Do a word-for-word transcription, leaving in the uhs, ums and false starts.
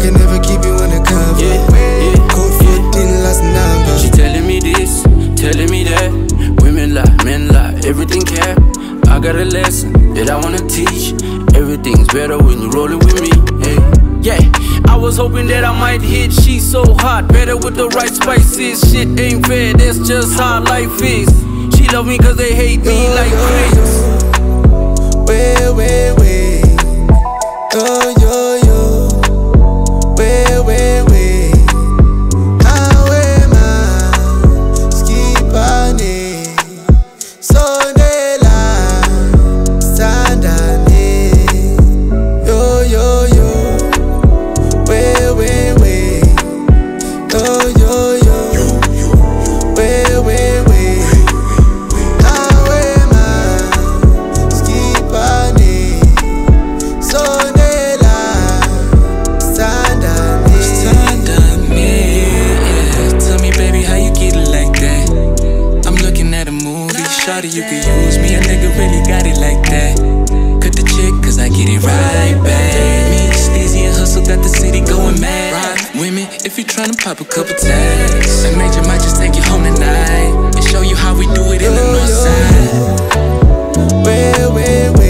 can never keep you undercover. Yeah, yeah, Code fourteen, last number. She telling me this, telling me that. Women lie, men lie, everything cap. I got a lesson that I wanna teach. Everything's better when you rollin' with me. Hey, yeah. I was hoping that I might hit. She's so hot, better with the right spices. Shit ain't fair, that's just how life is. She love me cause they hate me yo, like yo, Chris. Yo. Wait, wait, wait. Yo, yo, yo. Wait, wait, wait. How am I? Skip on it. Sunday light. Stand on it. Yo, yo, yo. Wait, wait, wait. Yo, yo, yo. Wait, wait, wait. How am I? Skip on it. Sunday light. Stand on it. Stand on me, yeah. Tell me, baby, how you get it like that? I'm looking at a movie. Shawty, you could use me. A nigga really got it like that. Cut the check, cause I get it right back. Me, Steezy and Hustle got the city going mad. Right. Women, if you tryna pop a couple tags, I major might just take you home tonight and show you how we do it in the north side. Wait, wait, wait.